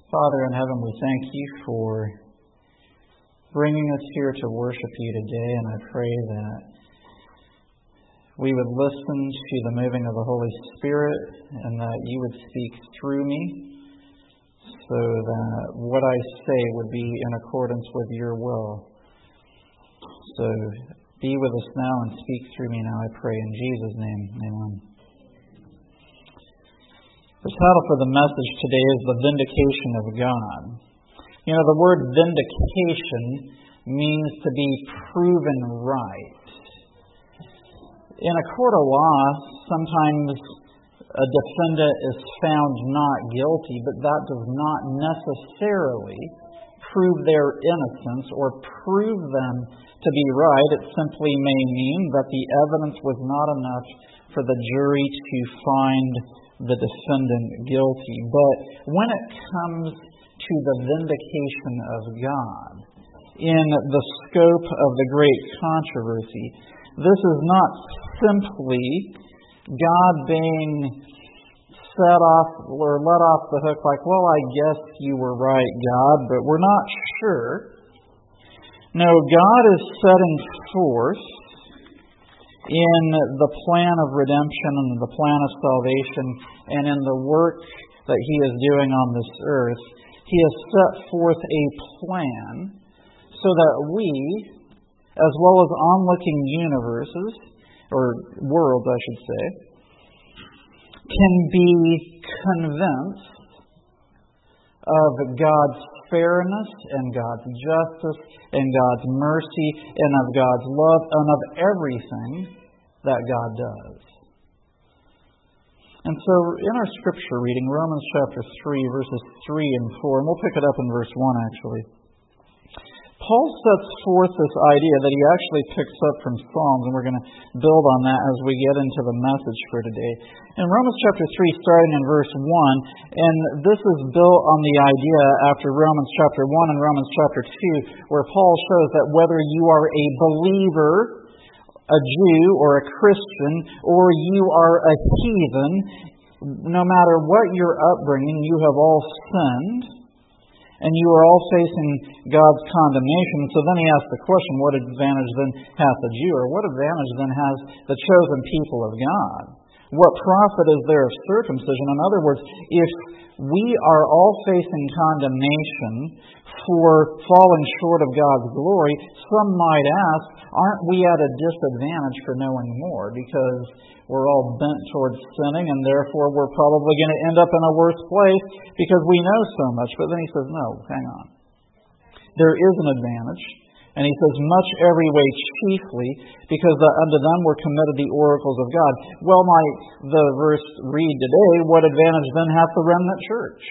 Father in heaven, we thank you for bringing us here to worship you today, and I pray that we would listen to the moving of the Holy Spirit and that you would speak through me so that what I say would be in accordance with your will. So be with us now and speak through me now, I pray in Jesus' name. Amen. The title for the message today is The Vindication of God. You know, the word vindication means to be proven right. In a court of law, sometimes a defendant is found not guilty, but that does not necessarily prove their innocence or prove them to be right. It simply may mean that the evidence was not enough for the jury to find the defendant guilty. But when it comes to the vindication of God, in the scope of the great controversy, this is not simply God being set off or let off the hook like, well, I guess you were right, God, but we're not sure. No, God is setting forth in the plan of redemption and the plan of salvation and in the work that He is doing on this earth, He has set forth a plan so that we, as well as onlooking universes, or worlds I should say, can be convinced of God's fairness and God's justice and God's mercy and of God's love and of everything that God does. And so in our scripture reading, Romans chapter 3, verses 3 and 4, and we'll pick it up in verse 1 actually, Paul sets forth this idea that he actually picks up from Psalms, and we're going to build on that as we get into the message for today. In Romans chapter 3, starting in verse 1, and this is built on the idea after Romans chapter 1 and Romans chapter 2, where Paul shows that whether you are a believer, a Jew or a Christian, or you are a heathen, no matter what your upbringing, you have all sinned, and you are all facing God's condemnation. So then he asks the question, what advantage then hath the Jew, or what advantage then has the chosen people of God? What profit is there of circumcision? In other words, if we are all facing condemnation for falling short of God's glory, some might ask, aren't we at a disadvantage for knowing more? Because we're all bent towards sinning, and therefore we're probably going to end up in a worse place because we know so much. But then he says, no, hang on. There is an advantage. And he says, much every way chiefly, because unto them were committed the oracles of God. Well, might the verse read today, what advantage then hath the remnant church?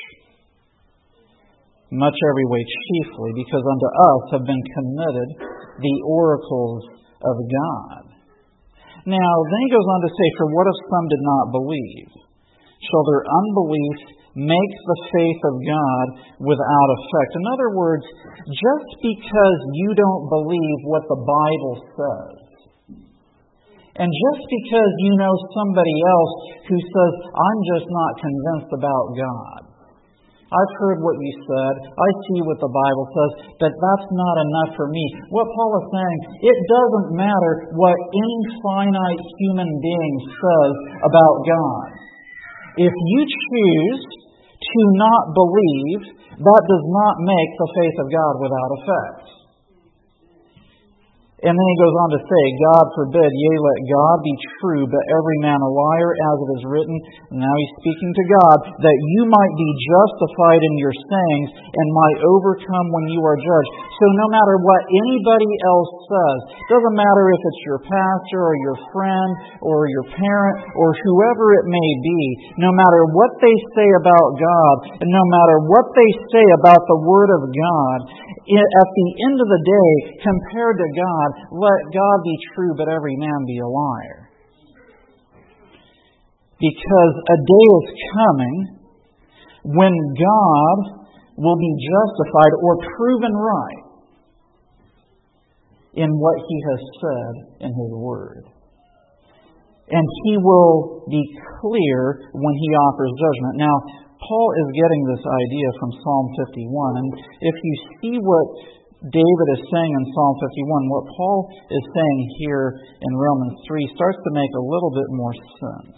Much every way chiefly, because unto us have been committed the oracles of God. Now, then he goes on to say, for what if some did not believe? Shall their unbelief make the faith of God without effect? In other words, just because you don't believe what the Bible says, and just because you know somebody else who says, I'm just not convinced about God, I've heard what you said, I see what the Bible says, but that's not enough for me. What Paul is saying, it doesn't matter what any finite human being says about God. If you choose to not believe, that does not make the faith of God without effect. And then he goes on to say, God forbid, yea, let God be true, but every man a liar, as it is written. And now he's speaking to God, that you might be justified in your sayings and might overcome when you are judged. So no matter what anybody else says, doesn't matter if it's your pastor or your friend or your parent or whoever it may be, no matter what they say about God and no matter what they say about the Word of God, at the end of the day, compared to God, let God be true, but every man be a liar. Because a day is coming when God will be justified or proven right in what He has said in His Word. And He will be clear when He offers judgment. Now, Paul is getting this idea from Psalm 51. And if you see what David is saying in Psalm 51, what Paul is saying here in Romans 3 starts to make a little bit more sense.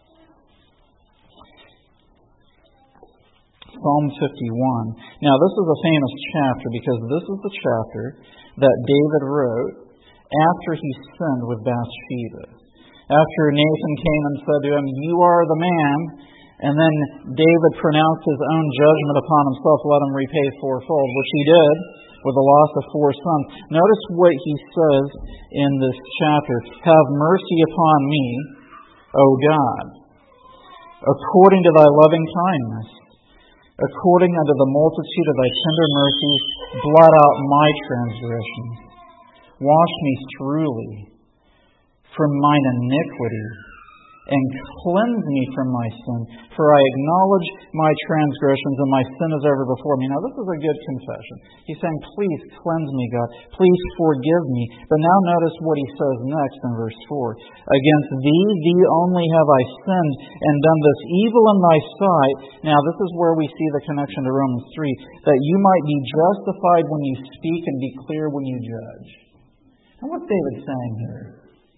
Psalm 51. Now, this is a famous chapter because this is the chapter that David wrote after he sinned with Bathsheba. After Nathan came and said to him, "You are the man," and then David pronounced his own judgment upon himself, "Let him repay fourfold," which he did with the loss of 4 sons. Notice what he says in this chapter. "Have mercy upon me, O God, according to thy loving kindness. According unto the multitude of thy tender mercies, blot out my transgressions. Wash me thoroughly from mine iniquity, and cleanse me from my sin. For I acknowledge my transgressions, and my sin is ever before me." Now, this is a good confession. He's saying, "Please cleanse me, God. Please forgive me." But now notice what he says next in verse 4. "Against thee only have I sinned, and done this evil in thy sight." Now, this is where we see the connection to Romans 3, that you might be justified when you speak and be clear when you judge. And what's David saying here?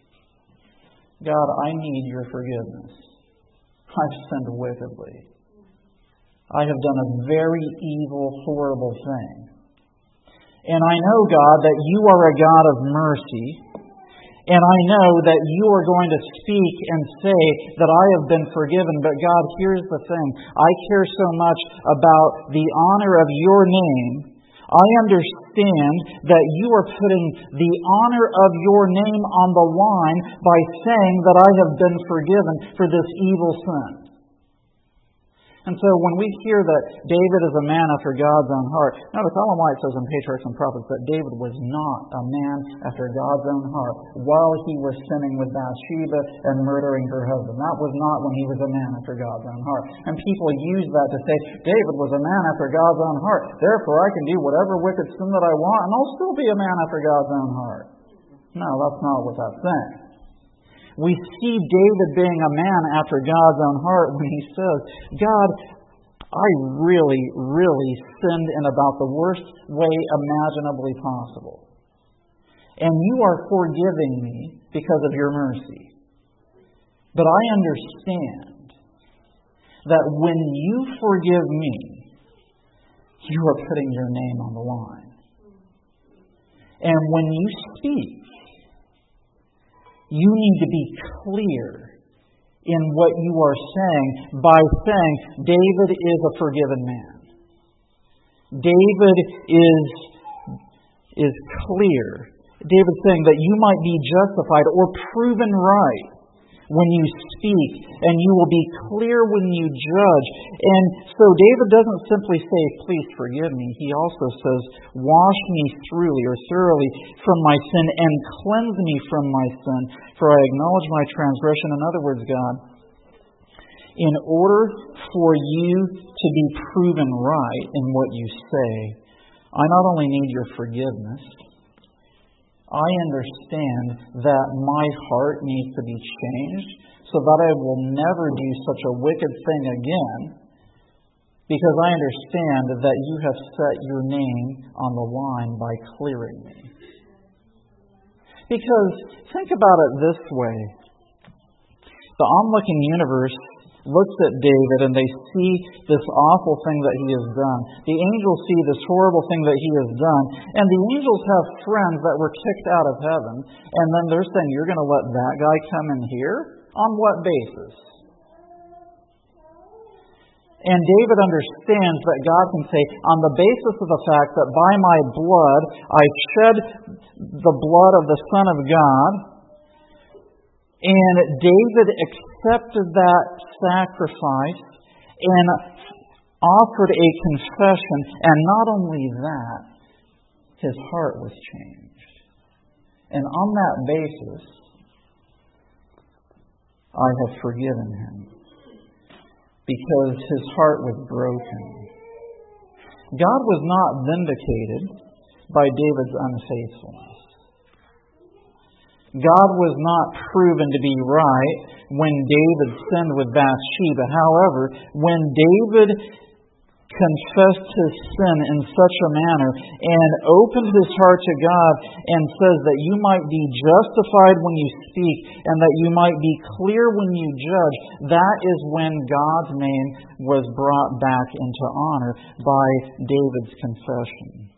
God, I need your forgiveness. I've sinned wickedly. I have done a very evil, horrible thing. And I know, God, that you are a God of mercy. And I know that you are going to speak and say that I have been forgiven. But God, here's the thing. I care so much about the honor of your name. I understand that you are putting the honor of your name on the line by saying that I have been forgiven for this evil sin. And so when we hear that David is a man after God's own heart, notice Ellen White says in Patriarchs and Prophets that David was not a man after God's own heart while he was sinning with Bathsheba and murdering her husband. That was not when he was a man after God's own heart. And people use that to say, David was a man after God's own heart, therefore I can do whatever wicked sin that I want and I'll still be a man after God's own heart. No, that's not what that's saying. We see David being a man after God's own heart when he says, God, I really, really sinned in about the worst way imaginably possible. And you are forgiving me because of your mercy. But I understand that when you forgive me, you are putting your name on the line. And when you speak, you need to be clear in what you are saying by saying, David is a forgiven man. David is clear. David's saying that you might be justified or proven right when you speak, and you will be clear when you judge. And so David doesn't simply say, please forgive me. He also says, wash me thoroughly from my sin and cleanse me from my sin, for I acknowledge my transgression. In other words, God, in order for you to be proven right in what you say, I not only need your forgiveness, I understand that my heart needs to be changed so that I will never do such a wicked thing again, because I understand that you have set your name on the line by clearing me. Because think about it this way. The onlooking universe looks at David and they see this awful thing that he has done. The angels see this horrible thing that he has done. And the angels have friends that were kicked out of heaven. And then they're saying, you're going to let that guy come in here? On what basis? And David understands that God can say, on the basis of the fact that by my blood I shed the blood of the Son of God, and David accepted that sacrifice and offered a confession. And not only that, his heart was changed. And on that basis, I have forgiven him, because his heart was broken. God was not vindicated by David's unfaithfulness. God was not proven to be right when David sinned with Bathsheba. However, when David confessed his sin in such a manner and opened his heart to God and says that you might be justified when you speak and that you might be clear when you judge, that is when God's name was brought back into honor by David's confession.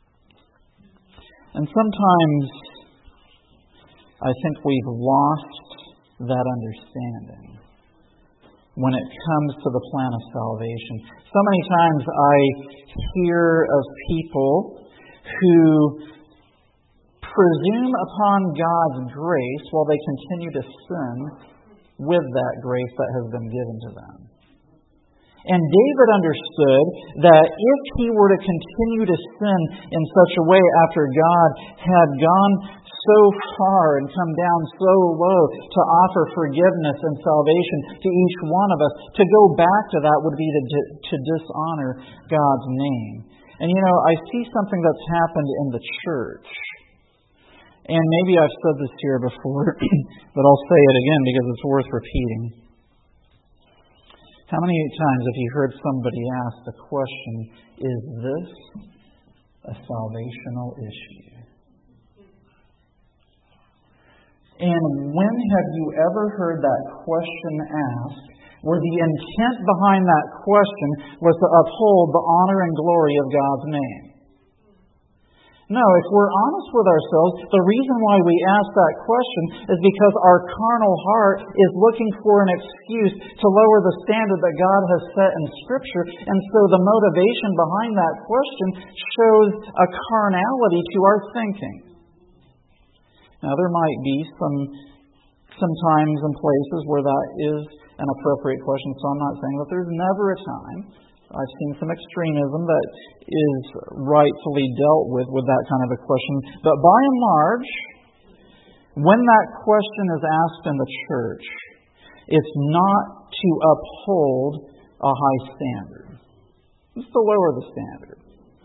And sometimes I think we've lost that understanding when it comes to the plan of salvation. So many times I hear of people who presume upon God's grace while they continue to sin with that grace that has been given to them. And David understood that if he were to continue to sin in such a way after God had gone so far and come down so low to offer forgiveness and salvation to each one of us, to go back to that would be to dishonor God's name. And I see something that's happened in the church. And maybe I've said this here before, but I'll say it again because it's worth repeating. How many times have you heard somebody ask the question, is this a salvational issue? And when have you ever heard that question asked where the intent behind that question was to uphold the honor and glory of God's name? No, if we're honest with ourselves, the reason why we ask that question is because our carnal heart is looking for an excuse to lower the standard that God has set in Scripture. And so the motivation behind that question shows a carnality to our thinking. Now, there might be some times and places where that is an appropriate question, so I'm not saying that there's never a time. I've seen some extremism that is rightfully dealt with that kind of a question. But by and large, when that question is asked in the church, it's not to uphold a high standard. It's to lower the standard.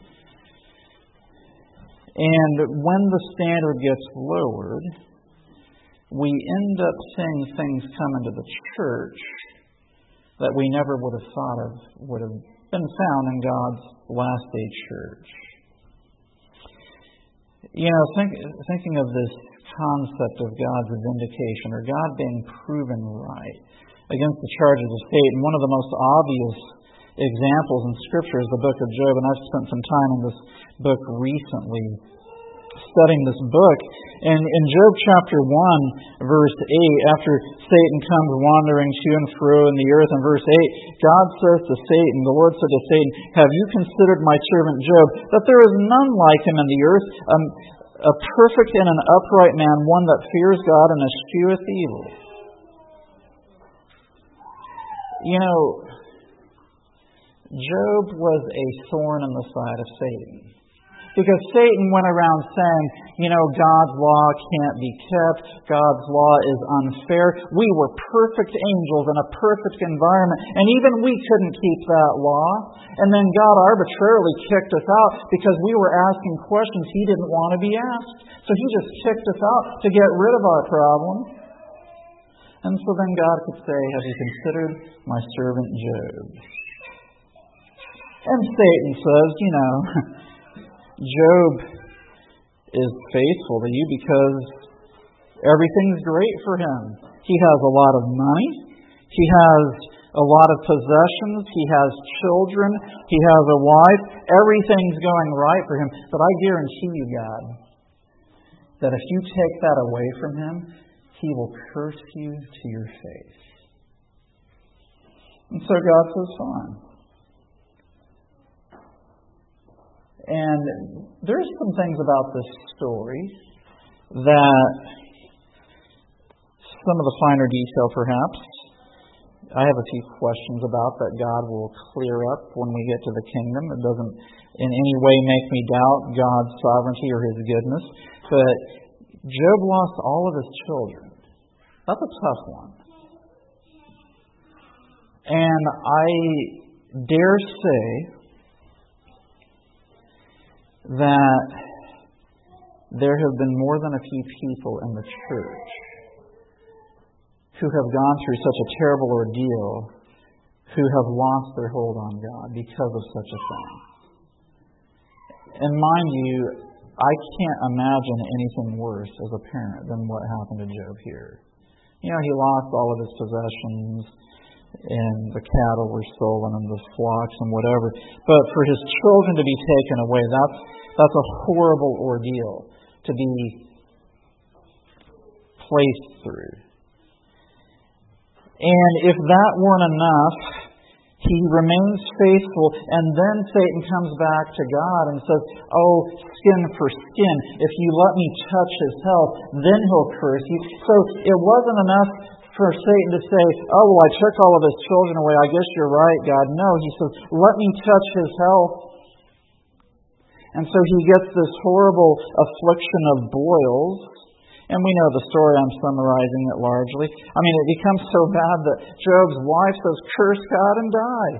And when the standard gets lowered, we end up seeing things come into the church that we never would have thought of would have been found in God's last day church. Thinking of this concept of God's vindication, or God being proven right against the charges of Satan, one of the most obvious examples in Scripture is the book of Job, and I've spent some time in this book recently studying this book. And in Job chapter 1, verse 8, after Satan comes wandering to and fro in the earth, in verse 8, God says to Satan, the Lord said to Satan, have you considered my servant Job, that there is none like him in the earth, a perfect and an upright man, one that fears God and escheweth evil. Job was a thorn in the side of Satan. Because Satan went around saying, God's law can't be kept. God's law is unfair. We were perfect angels in a perfect environment, and even we couldn't keep that law. And then God arbitrarily kicked us out because we were asking questions He didn't want to be asked. So He just kicked us out to get rid of our problem. And so then God could say, have you considered my servant Job? And Satan says, Job is faithful to you because everything's great for him. He has a lot of money. He has a lot of possessions. He has children. He has a wife. Everything's going right for him. But I guarantee you, God, that if you take that away from him, He will curse you to your face. And so God says, fine. And there's some things about this story that some of the finer detail perhaps I have a few questions about that God will clear up when we get to the kingdom. It doesn't in any way make me doubt God's sovereignty or His goodness. But Job lost all of his children. That's a tough one. And I dare say that there have been more than a few people in the church who have gone through such a terrible ordeal, who have lost their hold on God because of such a thing. And mind you, I can't imagine anything worse as a parent than what happened to Job here. You know, he lost all of his possessions, and the cattle were stolen, and the flocks, and whatever. But for his children to be taken away, that's a horrible ordeal to be placed through. And if that weren't enough, he remains faithful, and then Satan comes back to God and says, oh, skin for skin. If you let me touch his health, then he'll curse you. So it wasn't enough for Satan to say, oh, well, I took all of his children away. I guess you're right, God. No, he says, let me touch his health. And so he gets this horrible affliction of boils. And we know the story, I'm summarizing it largely. I mean, it becomes so bad that Job's wife says, curse God and die.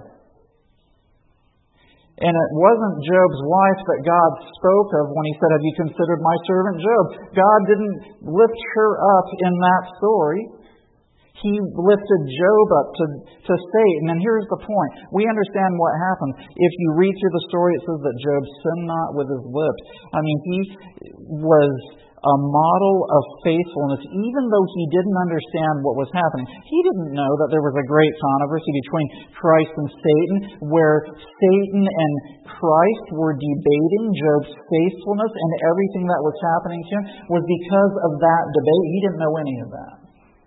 And it wasn't Job's wife that God spoke of when he said, have you considered my servant Job? God didn't lift her up in that story. He lifted Job up to Satan. And here's the point. We understand what happened. If you read through the story, it says that Job sinned not with his lips. I mean, he was a model of faithfulness, even though he didn't understand what was happening. He didn't know that there was a great controversy between Christ and Satan, where Satan and Christ were debating Job's faithfulness, and everything that was happening to him was because of that debate. He didn't know any of that.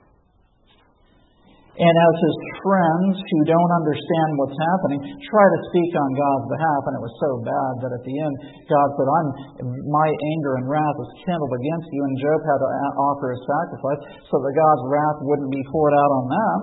And as his friends who don't understand what's happening try to speak on God's behalf, and it was so bad that at the end God said, my anger and wrath is kindled against you, and Job had to offer a sacrifice so that God's wrath wouldn't be poured out on them.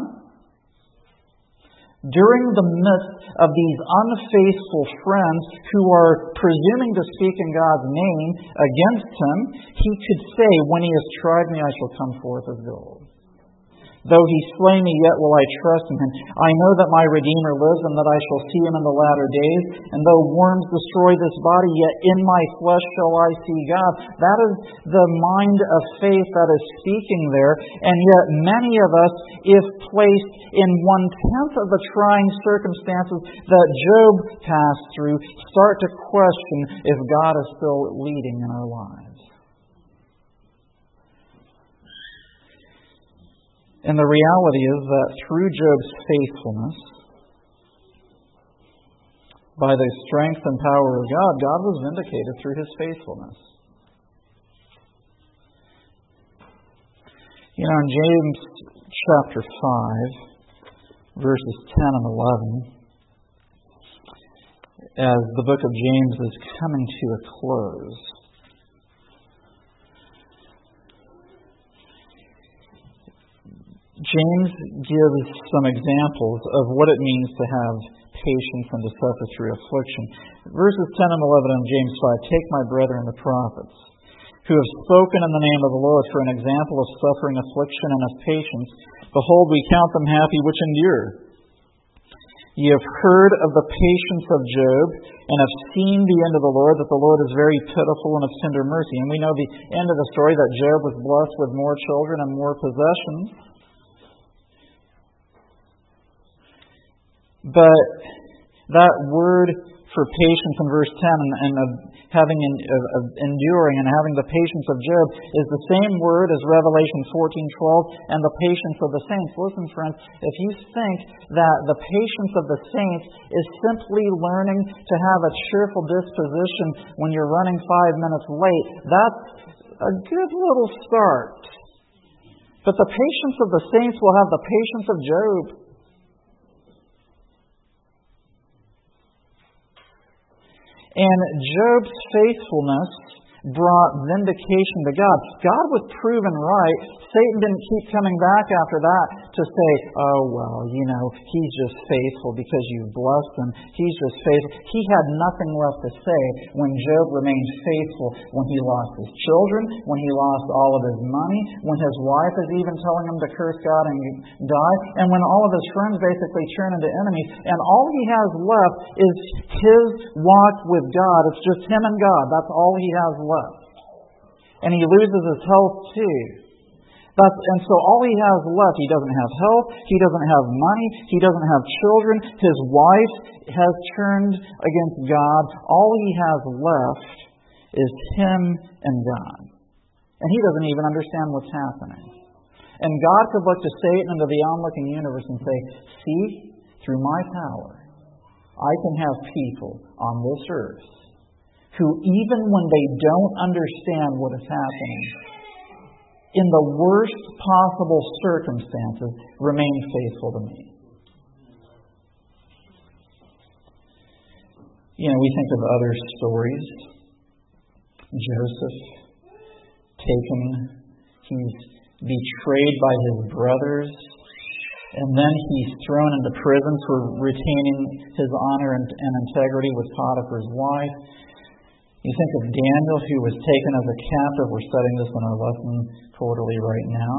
During the midst of these unfaithful friends who are presuming to speak in God's name against him, he could say, when he has tried me, I shall come forth as gold. Though he slay me, yet will I trust in him. I know that my Redeemer lives, and that I shall see him in the latter days. And though worms destroy this body, yet in my flesh shall I see God. That is the mind of faith that is speaking there. And yet many of us, if placed in 1/10 of the trying circumstances that Job passed through, start to question if God is still leading in our lives. And the reality is that through Job's faithfulness, by the strength and power of God, God was vindicated through his faithfulness. You know, in James chapter 5, verses 10 and 11, as the book of James is coming to a close, James gives some examples of what it means to have patience and to suffer through affliction. Verses 10 and 11 in James 5, take my brethren the prophets, who have spoken in the name of the Lord for an example of suffering, affliction, and of patience. Behold, we count them happy which endure. Ye have heard of the patience of Job, and have seen the end of the Lord, that the Lord is very pitiful and of tender mercy. And we know the end of the story, that Job was blessed with more children and more possessions. But that word for patience in verse 10 and of enduring and having the patience of Job is the same word as Revelation 14:12 and the patience of the saints. Listen, friends, if you think that the patience of the saints is simply learning to have a cheerful disposition when you're running 5 minutes late, that's a good little start. But the patience of the saints will have the patience of Job. And Job's faithfulness brought vindication to God. God was proven right. Satan didn't keep coming back after that to say, oh, well, you know, he's just faithful because you've blessed him. He's just faithful. He had nothing left to say when Job remained faithful, when he lost his children, when he lost all of his money, when his wife is even telling him to curse God and die, and when all of his friends basically turn into enemies, and all he has left is his walk with God. It's just him and God. That's all he has left. And he loses his health too. And so all he has left, he doesn't have health, he doesn't have money, he doesn't have children, his wife has turned against God. All he has left is him and God. And he doesn't even understand what's happening. And God could look to Satan and to the onlooking universe and say, see, through my power, I can have people on this earth who, even when they don't understand what is happening, in the worst possible circumstances, remain faithful to me. We think of other stories. Joseph, taken, he's betrayed by his brothers, and then he's thrown into prison for retaining his honor and integrity with Potiphar's wife. You think of Daniel, who was taken as a captive. We're studying this in our lesson quarterly right now.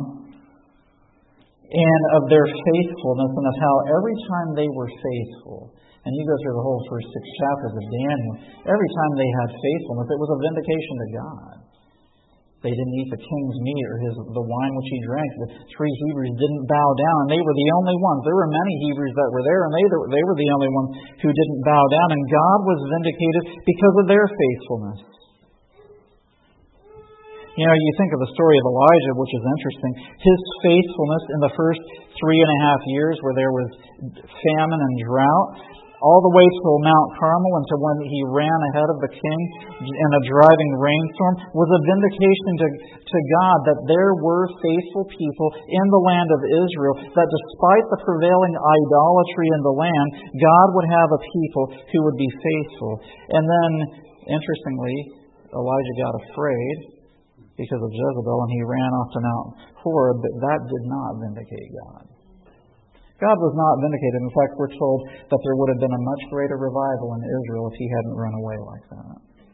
And of their faithfulness, and of how every time they were faithful, and you go through the whole first 6 chapters of Daniel, every time they had faithfulness, it was a vindication to God. They didn't eat the king's meat or the wine which he drank. The 3 Hebrews didn't bow down, and they were the only ones. There were many Hebrews that were there, and they were the only ones who didn't bow down. And God was vindicated because of their faithfulness. You think of the story of Elijah, which is interesting. His faithfulness in the first 3.5 years where there was famine and drought, all the way to Mount Carmel and to when he ran ahead of the king in a driving rainstorm, was a vindication to God that there were faithful people in the land of Israel, that despite the prevailing idolatry in the land, God would have a people who would be faithful. And then, interestingly, Elijah got afraid because of Jezebel and he ran off to Mount Horeb, but that did not vindicate God. God was not vindicated. In fact, we're told that there would have been a much greater revival in Israel if he hadn't run away like that.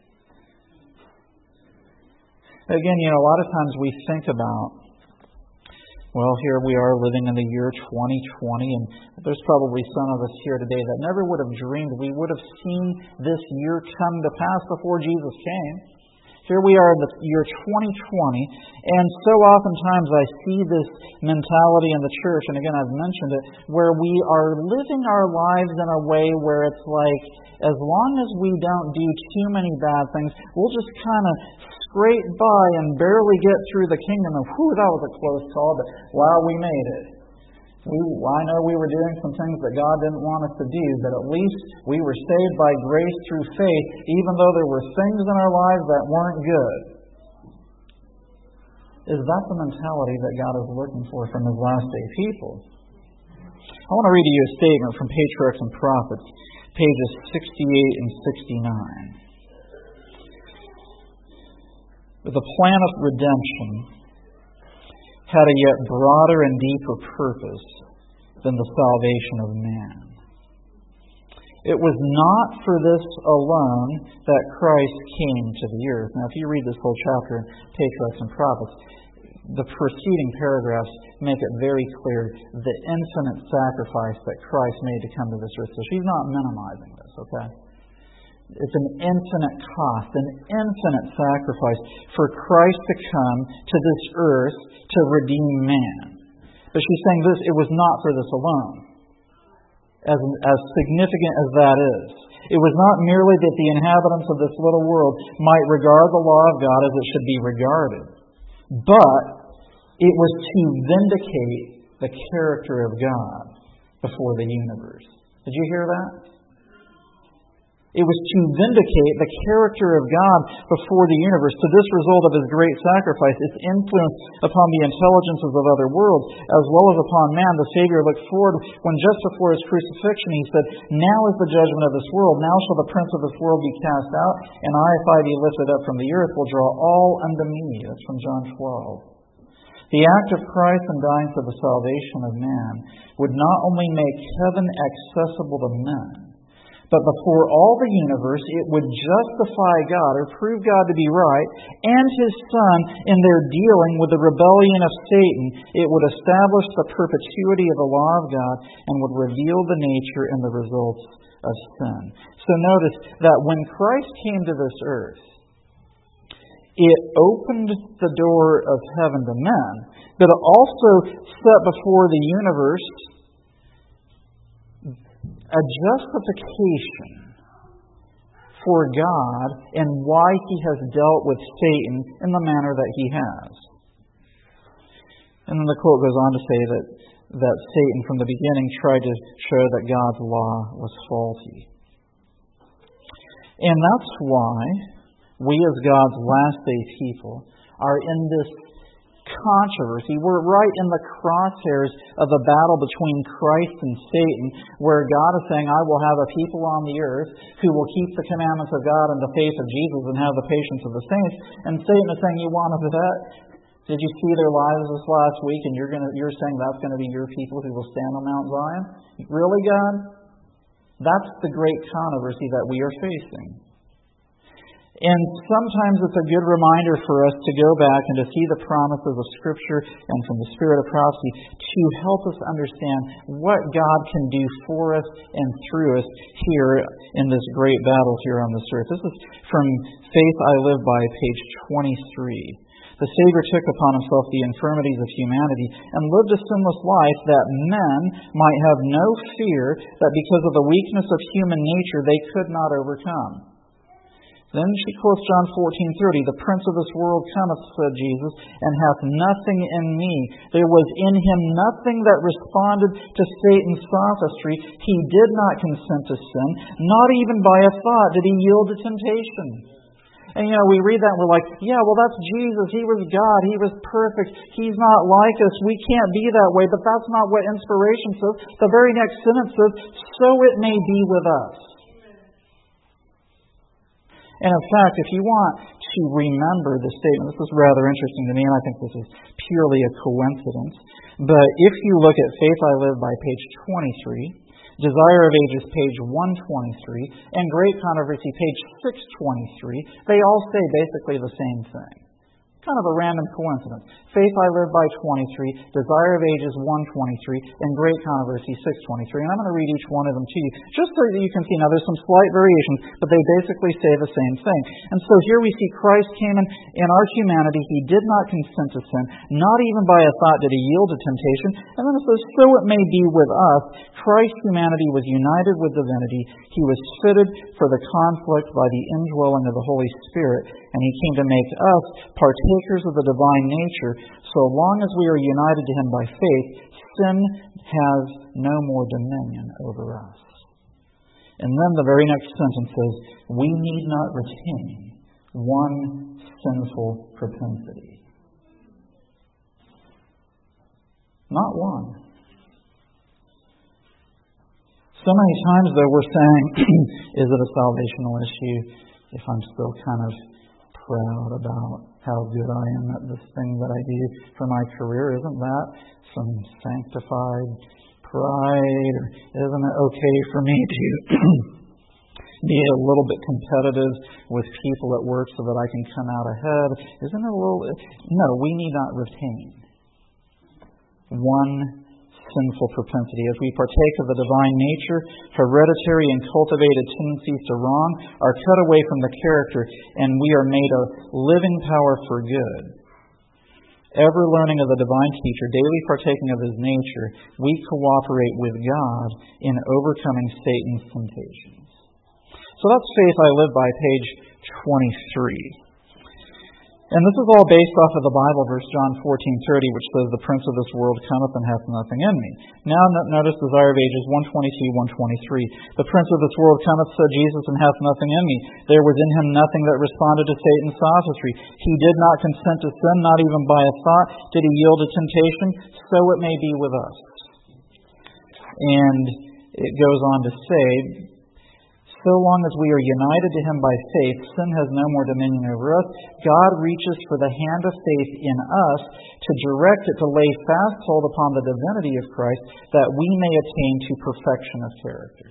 Again, a lot of times we think about, here we are living in the year 2020, and there's probably some of us here today that never would have dreamed we would have seen this year come to pass before Jesus came. Here we are in the year 2020, and so oftentimes I see this mentality in the church, and again I've mentioned it, where we are living our lives in a way where it's like, as long as we don't do too many bad things, we'll just kind of scrape by and barely get through the kingdom. And that was a close call, but wow, we made it. I know we were doing some things that God didn't want us to do, but at least we were saved by grace through faith, even though there were things in our lives that weren't good. Is that the mentality that God is looking for from His last day people? I want to read to you a statement from Patriarchs and Prophets, pages 68 and 69. The plan of redemption had a yet broader and deeper purpose than the salvation of man. It was not for this alone that Christ came to the earth. Now, if you read this whole chapter in Patriarchs and Prophets, the preceding paragraphs make it very clear the infinite sacrifice that Christ made to come to this earth. So she's not minimizing this, okay? It's an infinite cost, an infinite sacrifice for Christ to come to this earth to redeem man. But she's saying this, it was not for this alone. As significant as that is. It was not merely that the inhabitants of this little world might regard the law of God as it should be regarded, but it was to vindicate the character of God before the universe. Did you hear that? It was to vindicate the character of God before the universe. To this result of His great sacrifice, its influence upon the intelligences of other worlds, as well as upon man, the Savior looked forward when just before His crucifixion He said, "Now is the judgment of this world. Now shall the prince of this world be cast out, and I, if I be lifted up from the earth, will draw all unto me." That's from John 12. The act of Christ in dying for the salvation of man would not only make heaven accessible to men, but before all the universe, it would justify God or prove God to be right and His Son in their dealing with the rebellion of Satan. It would establish the perpetuity of the law of God and would reveal the nature and the results of sin. So notice that when Christ came to this earth, It opened the door of heaven to men, but it also set before the universe a justification for God and why He has dealt with Satan in the manner that He has. And then the quote goes on to say that Satan from the beginning tried to show that God's law was faulty. And that's why we as God's last day people are in this controversy. We're right in the crosshairs of the battle between Christ and Satan, where God is saying, I will have a people on the earth who will keep the commandments of God in the faith of Jesus and have the patience of the saints. And Satan is saying, you want to do that? Did you see their lives this last week, and you're saying that's going to be your people who will stand on Mount Zion? Really, God? That's the great controversy that we are facing. And sometimes it's a good reminder for us to go back and to see the promises of Scripture and from the Spirit of prophecy to help us understand what God can do for us and through us here in this great battle here on this earth. This is from Faith I Live By, page 23. The Savior took upon Himself the infirmities of humanity and lived a sinless life that men might have no fear that because of the weakness of human nature they could not overcome. Then she quotes John 14:30, the prince of this world cometh, said Jesus, and hath nothing in me. There was in Him nothing that responded to Satan's sophistry. He did not consent to sin. Not even by a thought did He yield to temptation. And we read that and we're like, yeah, well, that's Jesus. He was God. He was perfect. He's not like us. We can't be that way. But that's not what inspiration says. The very next sentence says, so it may be with us. And in fact, if you want to remember this statement, this is rather interesting to me, and I think this is purely a coincidence. But if you look at Faith I Live By, page 23, Desire of Ages, page 123, and Great Controversy, page 623, they all say basically the same thing. Kind of a random coincidence. Faith I Live By 23, Desire of Ages 123, and Great Controversy 623. And I'm going to read each one of them to you, just so that you can see. Now, there's some slight variations, but they basically say the same thing. And so here we see Christ came in our humanity. He did not consent to sin. Not even by a thought did He yield to temptation. And then it says, so it may be with us. Christ's humanity was united with divinity. He was fitted for the conflict by the indwelling of the Holy Spirit. And He came to make us partakers of the divine nature. So long as we are united to Him by faith, sin has no more dominion over us. And then the very next sentence says, we need not retain one sinful propensity. Not one. So many times, though, we're saying, is it a salvational issue if I'm still kind of proud about how good I am at this thing that I do for my career? Isn't that some sanctified pride? Or isn't it okay for me to be a little bit competitive with people at work so that I can come out ahead? Isn't it a little... No, we need not retain one sinful propensity. As we partake of the divine nature, hereditary and cultivated tendencies to wrong are cut away from the character, and we are made a living power for good. Ever learning of the divine teacher, daily partaking of His nature, we cooperate with God in overcoming Satan's temptations. So that's Faith I Live By, page 23. And this is all based off of the Bible verse, John 14:30, which says, the prince of this world cometh and hath nothing in me. Now notice Desire of Ages 122, 123. The prince of this world cometh, said Jesus, and hath nothing in me. There was in Him nothing that responded to Satan's sophistry. He did not consent to sin, not even by a thought did He yield to temptation. So it may be with us. And it goes on to say, so long as we are united to Him by faith, sin has no more dominion over us. God reaches for the hand of faith in us to direct it to lay fast hold upon the divinity of Christ, that we may attain to perfection of character.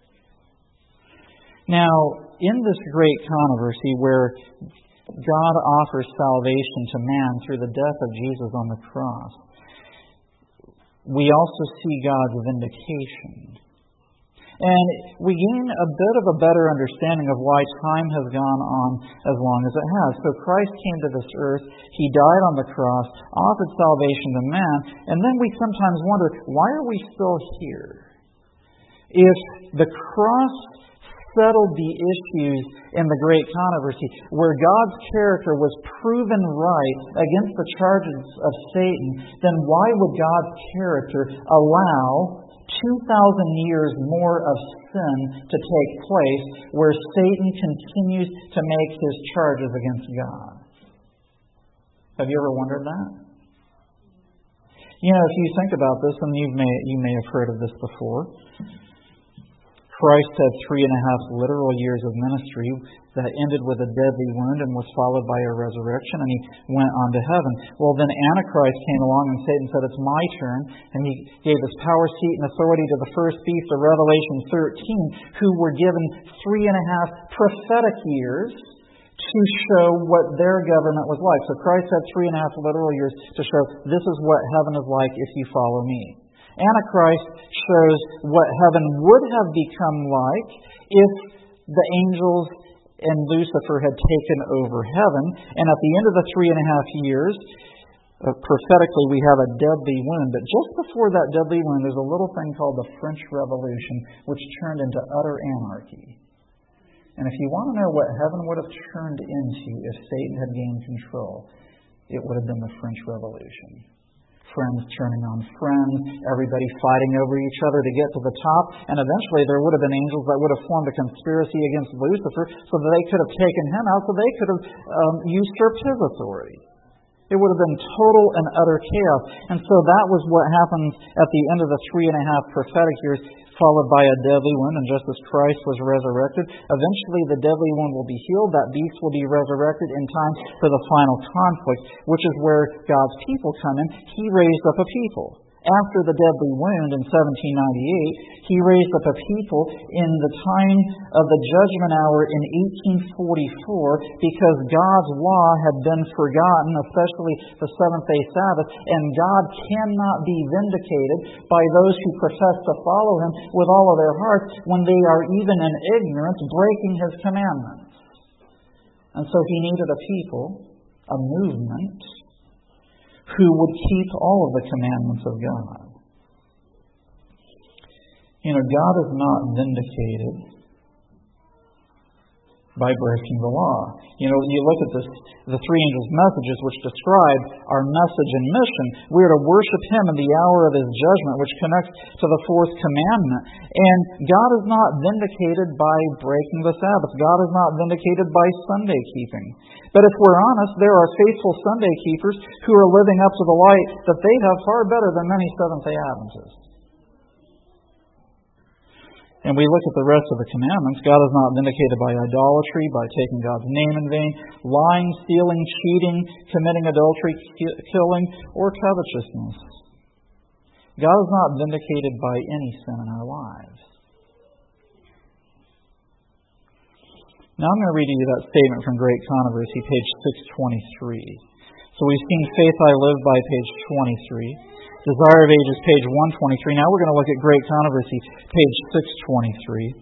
Now, in this great controversy where God offers salvation to man through the death of Jesus on the cross, we also see God's vindication. And we gain a bit of a better understanding of why time has gone on as long as it has. So Christ came to this earth, He died on the cross, offered salvation to man, and then we sometimes wonder, why are we still here? If the cross settled the issues in the great controversy, where God's character was proven right against the charges of Satan, then why would God's character allow 2,000 years more of sin to take place where Satan continues to make his charges against God? Have you ever wondered that? You know, if you think about this, and you may have heard of this before, Christ had 3.5 literal years of ministry that ended with a deadly wound and was followed by a resurrection, and He went on to heaven. Well, then Antichrist came along, and Satan said, it's my turn, and he gave his power, seat, and authority to the first beast of Revelation 13, who were given 3.5 prophetic years to show what their government was like. So Christ had 3.5 literal years to show this is what heaven is like if you follow me. Antichrist shows what heaven would have become like if the angels and Lucifer had taken over heaven. And at the end of the 3.5 years, prophetically, we have a deadly wound. But just before that deadly wound, there's a little thing called the French Revolution, which turned into utter anarchy. And if you want to know what heaven would have turned into if Satan had gained control, it would have been the French Revolution. Friends turning on friends, everybody fighting over each other to get to the top, and eventually there would have been angels that would have formed a conspiracy against Lucifer so that they could have taken him out, so they could have usurped his authority. It would have been total and utter chaos. And so that was what happens at the end of the 3.5 prophetic years, followed by a deadly wound. And just as Christ was resurrected, eventually the deadly wound will be healed. That beast will be resurrected in time for the final conflict, which is where God's people come in. He raised up a people. After the deadly wound in 1798, He raised up a people in the time of the judgment hour in 1844 because God's law had been forgotten, especially the seventh-day Sabbath, and God cannot be vindicated by those who profess to follow Him with all of their hearts when they are even in ignorance breaking His commandments. And so He needed a people, a movement, who would keep all of the commandments of God. You know, God is not vindicated by breaking the law. You know, you look at this, the 3 angels' messages which describe our message and mission. We are to worship Him in the hour of His judgment, which connects to the 4th commandment. And God is not vindicated by breaking the Sabbath. God is not vindicated by Sunday keeping. But if we're honest, there are faithful Sunday keepers who are living up to the light that they have far better than many Seventh-day Adventists. And we look at the rest of the commandments. God is not vindicated by idolatry, by taking God's name in vain, lying, stealing, cheating, committing adultery, killing, or covetousness. God is not vindicated by any sin in our lives. Now I'm going to read you that statement from Great Controversy, page 623. So we've seen Faith I Live by, page 23. Desire of Ages, page 123. Now we're going to look at Great Controversy, page 623.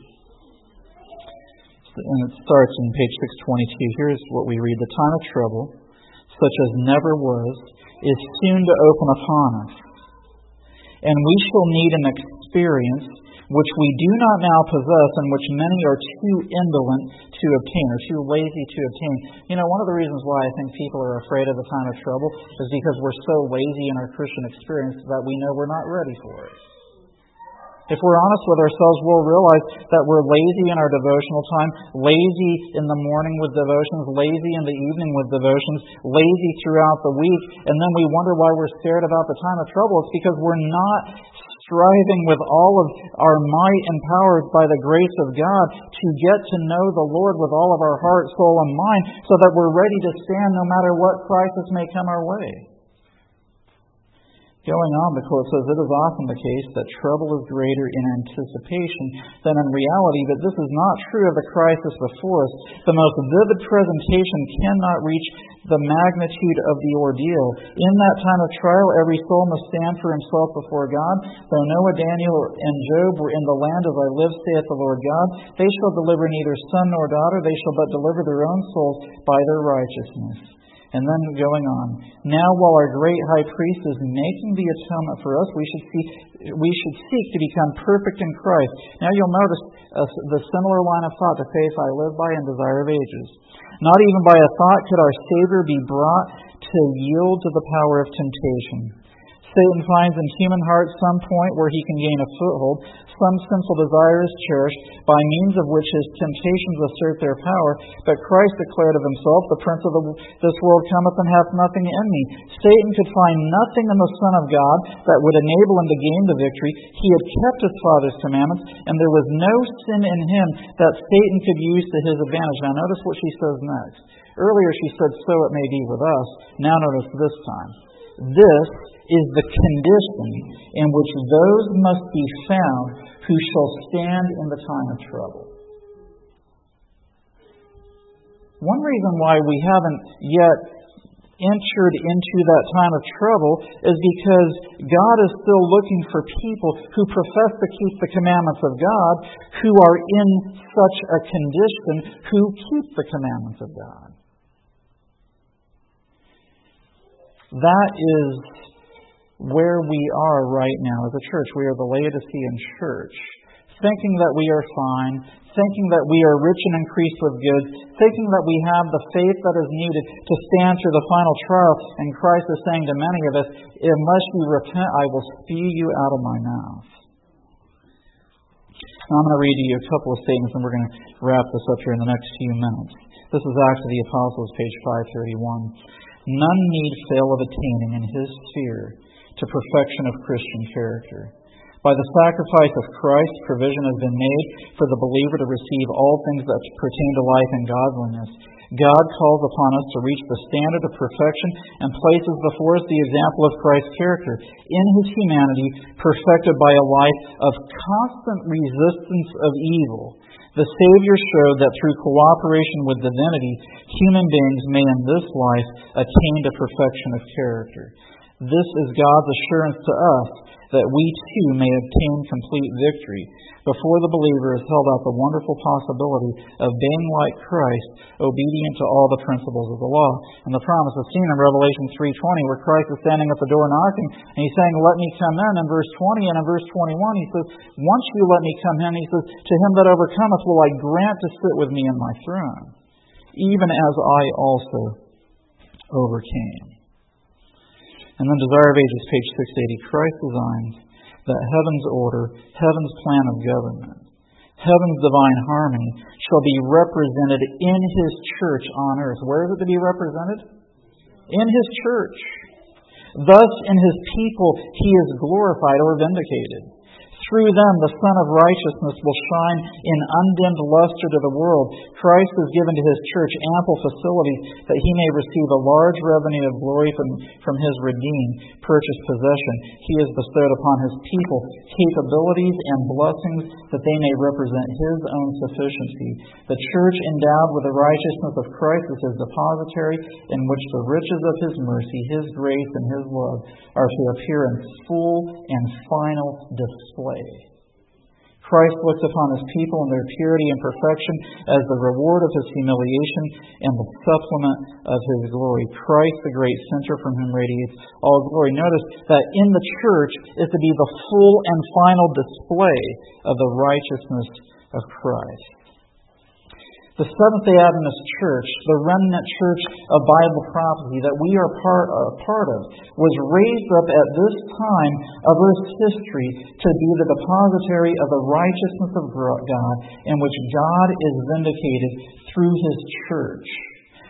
And it starts in page 622. Here's what we read. The time of trouble, such as never was, is soon to open upon us. And we shall need an experience which we do not now possess and which many are too indolent to obtain or too lazy to obtain. You know, one of the reasons why I think people are afraid of the time of trouble is because we're so lazy in our Christian experience that we know we're not ready for it. If we're honest with ourselves, we'll realize that we're lazy in our devotional time, lazy in the morning with devotions, lazy in the evening with devotions, lazy throughout the week, and then we wonder why we're scared about the time of trouble. It's because we're not striving with all of our might and power by the grace of God to get to know the Lord with all of our heart, soul, and mind so that we're ready to stand no matter what crisis may come our way. Going on, the quote says, "It is often the case that trouble is greater in anticipation than in reality, but this is not true of the crisis before us. The most vivid presentation cannot reach the magnitude of the ordeal. In that time of trial, every soul must stand for himself before God. Though Noah, Daniel, and Job were in the land as I live, saith the Lord God, they shall deliver neither son nor daughter, they shall but deliver their own souls by their righteousness." And then going on, "Now while our great high priest is making the atonement for us, we should seek to become perfect in Christ." Now you'll notice the similar line of thought to faith I live by and desire of ages. "Not even by a thought could our Savior be brought to yield to the power of temptation. Satan finds in human hearts some point where he can gain a foothold. Some sinful desire is cherished, by means of which his temptations assert their power. But Christ declared of himself, 'The prince of this world cometh and hath nothing in me.' Satan could find nothing in the Son of God that would enable him to gain the victory. He had kept his Father's commandments, and there was no sin in him that Satan could use to his advantage." Now notice what she says next. Earlier she said, "So it may be with us." Now notice this time. "This is the condition in which those must be found who shall stand in the time of trouble." One reason why we haven't yet entered into that time of trouble is because God is still looking for people who profess to keep the commandments of God, who are in such a condition, who keep the commandments of God. That is where we are right now as a church. We are the Laodicean church, thinking that we are fine, thinking that we are rich and increased with goods, thinking that we have the faith that is needed to stand through the final trial. And Christ is saying to many of us, "Unless you repent, I will spew you out of my mouth." Now I'm going to read to you a couple of statements, and we're going to wrap this up here in the next few minutes. This is Acts of the Apostles, page 531. "None need fail of attaining in his sphere to perfection of Christian character. By the sacrifice of Christ, provision has been made for the believer to receive all things that pertain to life and godliness. God calls upon us to reach the standard of perfection and places before us the example of Christ's character. In his humanity, perfected by a life of constant resistance of evil, the Savior showed that through cooperation with divinity, human beings may in this life attain to perfection of character. This is God's assurance to us that we too may obtain complete victory. Before the believer is held out the wonderful possibility of being like Christ, obedient to all the principles of the law." And the promise is seen in Revelation 3:20, where Christ is standing at the door knocking, and he's saying, "Let me come in." In verse 20 and in verse 21, he says, "Once you let me come in," he says, "to him that overcometh will I grant to sit with me in my throne, even as I also overcame." And then Desire of Ages, page 680, "Christ designs that heaven's order, heaven's plan of government, heaven's divine harmony shall be represented in his church on earth." Where is it to be represented? In his church. "Thus in his people he is glorified," or vindicated. "Through them the Son of Righteousness will shine in undimmed luster to the world. Christ has given to his church ample facilities that he may receive a large revenue of glory from his redeemed, purchased possession. He has bestowed upon his people capabilities and blessings that they may represent his own sufficiency. The church endowed with the righteousness of Christ is his depository, in which the riches of his mercy, his grace, and his love are to appear in full and final display. Christ looks upon his people in their purity and perfection as the reward of his humiliation and the supplement of his glory. Christ, the great center from whom radiates all glory. Notice that in the church is to be the full and final display of the righteousness of Christ. The Seventh-day Adventist Church, the remnant church of Bible prophecy that we are part of, was raised up at this time of Earth's history to be the depository of the righteousness of God, in which God is vindicated through his church.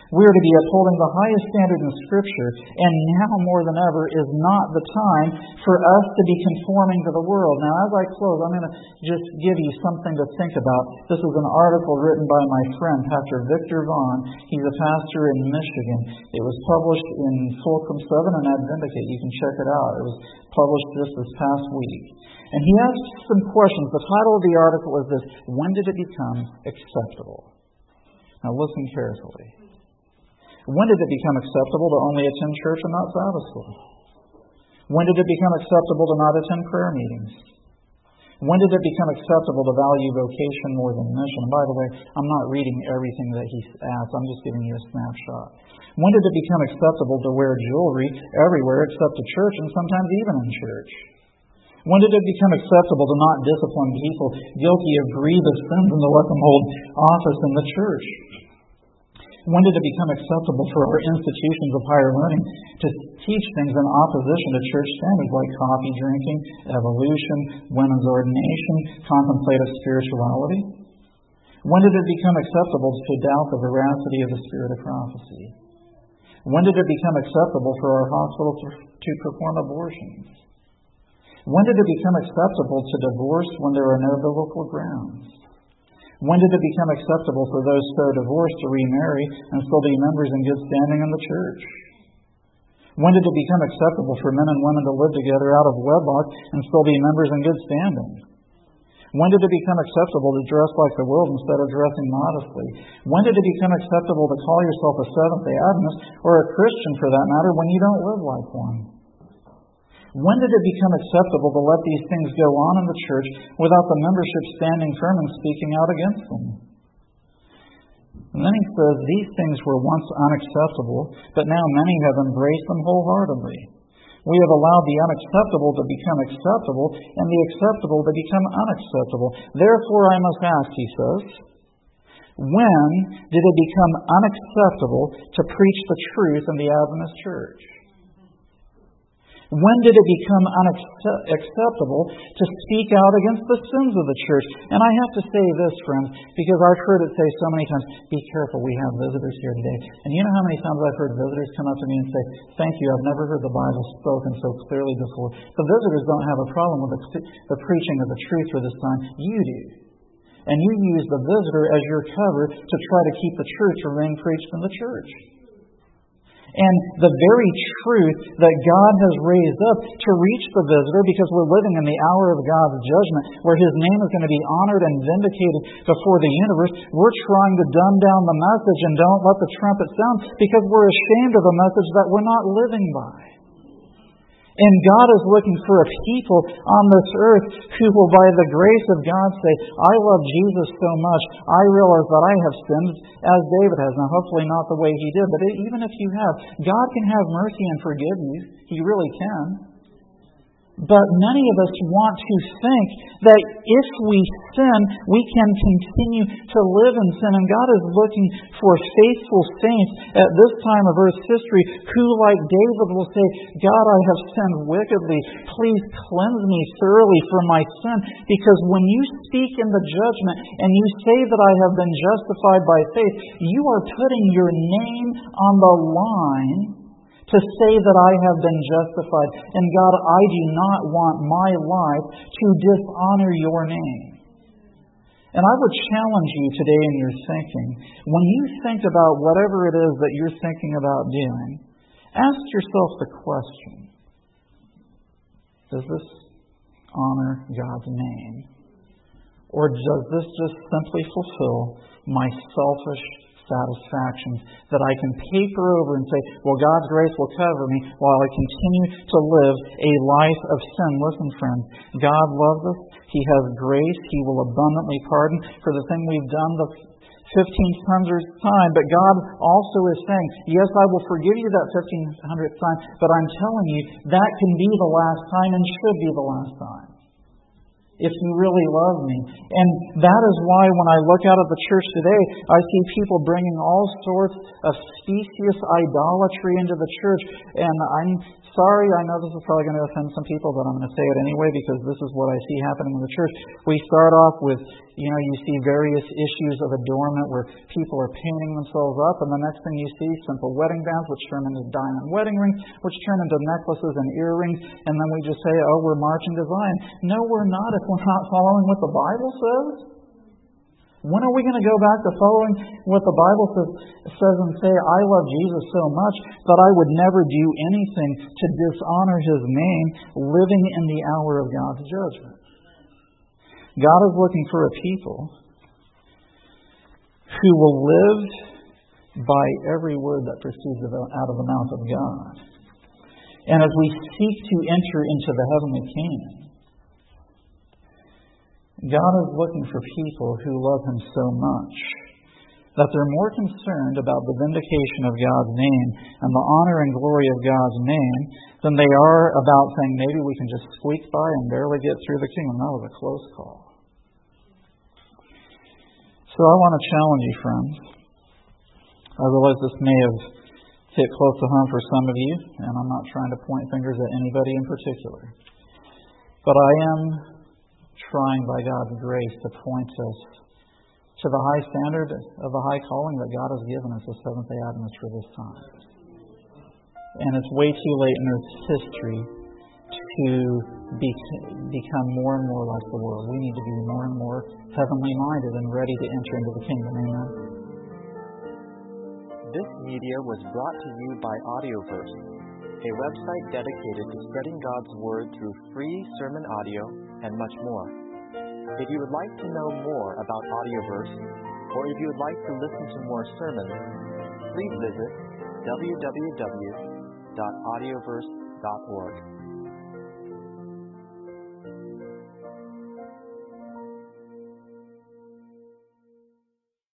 We are to be upholding the highest standard in Scripture, and now more than ever is not the time for us to be conforming to the world. Now, as I close, I'm going to just give you something to think about. This is an article written by my friend, Pastor Victor Vaughn. He's a pastor in Michigan. It was published in Fulcrum 7 and Adventist. You can check it out. It was published just this past week. And he asked some questions. The title of the article is this: When did it become acceptable? Now, listen carefully. When did it become acceptable to only attend church and not Sabbath school? When did it become acceptable to not attend prayer meetings? When did it become acceptable to value vocation more than mission? And by the way, I'm not reading everything that he asked. I'm just giving you a snapshot. When did it become acceptable to wear jewelry everywhere except to church and sometimes even in church? When did it become acceptable to not discipline people guilty of grievous sins and to let them hold office in the church? When did it become acceptable for our institutions of higher learning to teach things in opposition to church standards like coffee drinking, evolution, women's ordination, contemplative spirituality? When did it become acceptable to doubt the veracity of the spirit of prophecy? When did it become acceptable for our hospitals to perform abortions? When did it become acceptable to divorce when there are no biblical grounds? When did it become acceptable for those so divorced to remarry and still be members in good standing in the church? When did it become acceptable for men and women to live together out of wedlock and still be members in good standing? When did it become acceptable to dress like the world instead of dressing modestly? When did it become acceptable to call yourself a Seventh-day Adventist, or a Christian for that matter, when you don't live like one? When did it become acceptable to let these things go on in the church without the membership standing firm and speaking out against them? And then he says, these things were once unacceptable, but now many have embraced them wholeheartedly. We have allowed the unacceptable to become acceptable and the acceptable to become unacceptable. Therefore, I must ask, he says, when did it become unacceptable to preach the truth in the Adventist church? When did it become unacceptable to speak out against the sins of the church? And I have to say this, friends, because I've heard it say so many times, be careful, we have visitors here today. And you know how many times I've heard visitors come up to me and say, thank you, I've never heard the Bible spoken so clearly before. The visitors don't have a problem with the preaching of the truth for this time. You do. And you use the visitor as your cover to try to keep the truth from being preached in the church. And the very truth that God has raised up to reach the visitor, because we're living in the hour of God's judgment, where His name is going to be honored and vindicated before the universe, we're trying to dumb down the message and don't let the trumpet sound because we're ashamed of a message that we're not living by. And God is looking for a people on this earth who will, by the grace of God, say, I love Jesus so much, I realize that I have sinned as David has. Now, hopefully not the way he did, but even if you have, God can have mercy and forgive you. He really can. But many of us want to think that if we sin, we can continue to live in sin. And God is looking for faithful saints at this time of earth's history who, like David, will say, God, I have sinned wickedly. Please cleanse me thoroughly from my sin. Because when you speak in the judgment and you say that I have been justified by faith, you are putting your name on the line to say that I have been justified. And God, I do not want my life to dishonor your name. And I would challenge you today in your thinking, when you think about whatever it is that you're thinking about doing, ask yourself the question, does this honor God's name? Or does this just simply fulfill my selfish satisfactions that I can paper over and say, well, God's grace will cover me while I continue to live a life of sin? Listen, friends, God loves us. He has grace. He will abundantly pardon for the thing we've done the 1500th time. But God also is saying, yes, I will forgive you that 1500th time, but I'm telling you, that can be the last time and should be the last time, if you really love me. And that is why when I look out at the church today, I see people bringing all sorts of specious idolatry into the church. And I'm sorry, I know this is probably going to offend some people, but I'm going to say it anyway because this is what I see happening in the church. We start off with, you see various issues of adornment where people are painting themselves up, and the next thing you see, simple wedding bands, which turn into diamond wedding rings, which turn into necklaces and earrings, and then we just say, oh, we're marching to Zion. No, we're not if we're not following what the Bible says. When are we going to go back to following what the Bible says and say, I love Jesus so much that I would never do anything to dishonor His name, living in the hour of God's judgment? God is looking for a people who will live by every word that proceeds out of the mouth of God. And as we seek to enter into the heavenly kingdom, God is looking for people who love Him so much that they're more concerned about the vindication of God's name and the honor and glory of God's name than they are about saying maybe we can just squeak by and barely get through the kingdom. That was a close call. So I want to challenge you, friends. I realize this may have hit close to home for some of you, and I'm not trying to point fingers at anybody in particular. But I am trying by God's grace to point us to the high standard of the high calling that God has given us as Seventh-day Adventists for this time. And it's way too late in Earth's history to become more and more like the world. We need to be more and more heavenly minded and ready to enter into the kingdom. Amen. This media was brought to you by Audioverse, a website dedicated to spreading God's Word through free sermon audio and much more. If you would like to know more about Audioverse, or if you would like to listen to more sermons, please visit www.audioverse.org.